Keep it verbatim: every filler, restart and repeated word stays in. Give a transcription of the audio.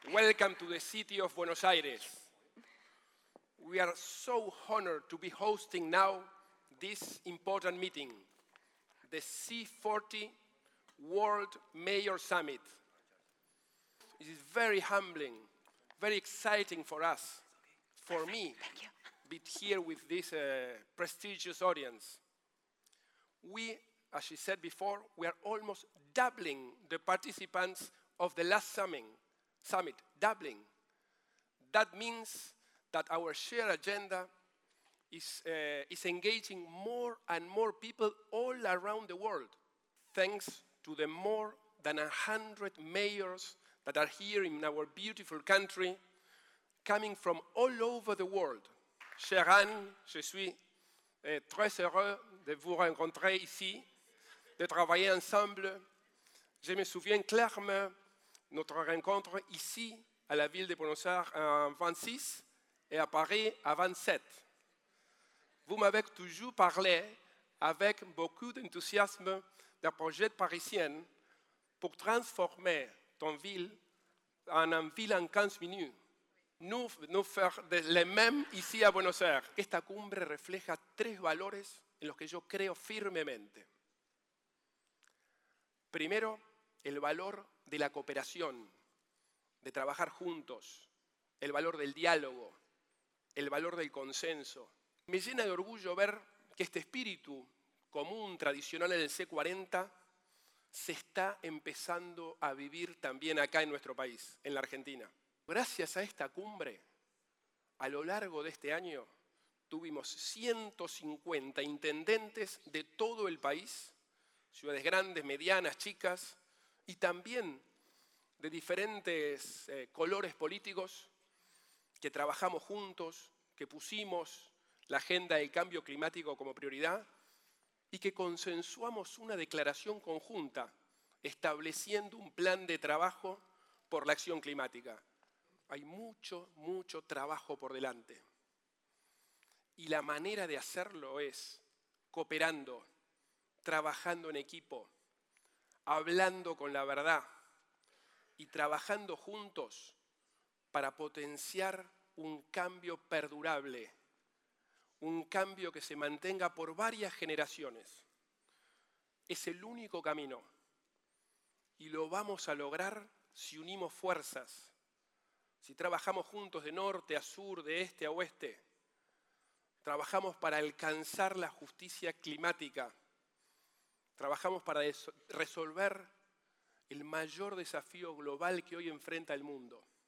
Welcome to the city of Buenos Aires. We are so honored to be hosting now this important meeting, the C forty World Mayor Summit. It is very humbling, very exciting for us, for me, to be here with this uh, prestigious audience. We, as she said before, we are almost doubling the participants of the last summit, summit, doubling. That means that our shared agenda is, uh, is engaging more and more people all around the world, thanks to the more than one hundred mayors that are here in our beautiful country, coming from all over the world. Chère Anne, je suis euh, très heureux de vous rencontrer ici, de travailler ensemble. Je me souviens clairement notre rencontre ici, à la ville de Buenos Aires, en vingt-six, et à Paris, à vingt-sept. Vous m'avez toujours parlé avec beaucoup d'enthousiasme d'un projet parisien pour transformer ton ville en une ville en quinze minutes. Nous, nous faire de, le même ici à Buenos Aires. Esta cumbre refleja tres valores en los que yo creo firmemente. Primero, el valor de la cooperación, de trabajar juntos, el valor del diálogo, el valor del consenso. Me llena de orgullo ver que este espíritu común, tradicional en el C cuarenta, se está empezando a vivir también acá en nuestro país, en la Argentina. Gracias a esta cumbre, a lo largo de este año, tuvimos ciento cincuenta intendentes de todo el país, ciudades grandes, medianas, chicas, y también de diferentes eh, colores políticos, que trabajamos juntos, que pusimos la agenda del cambio climático como prioridad y que consensuamos una declaración conjunta estableciendo un plan de trabajo por la acción climática. Hay mucho, mucho trabajo por delante. Y la manera de hacerlo es cooperando, trabajando en equipo, hablando con la verdad y trabajando juntos para potenciar un cambio perdurable, un cambio que se mantenga por varias generaciones. Es el único camino y lo vamos a lograr si unimos fuerzas, si trabajamos juntos de norte a sur, de este a oeste, trabajamos para alcanzar la justicia climática, trabajamos para resolver el mayor desafío global que hoy enfrenta el mundo.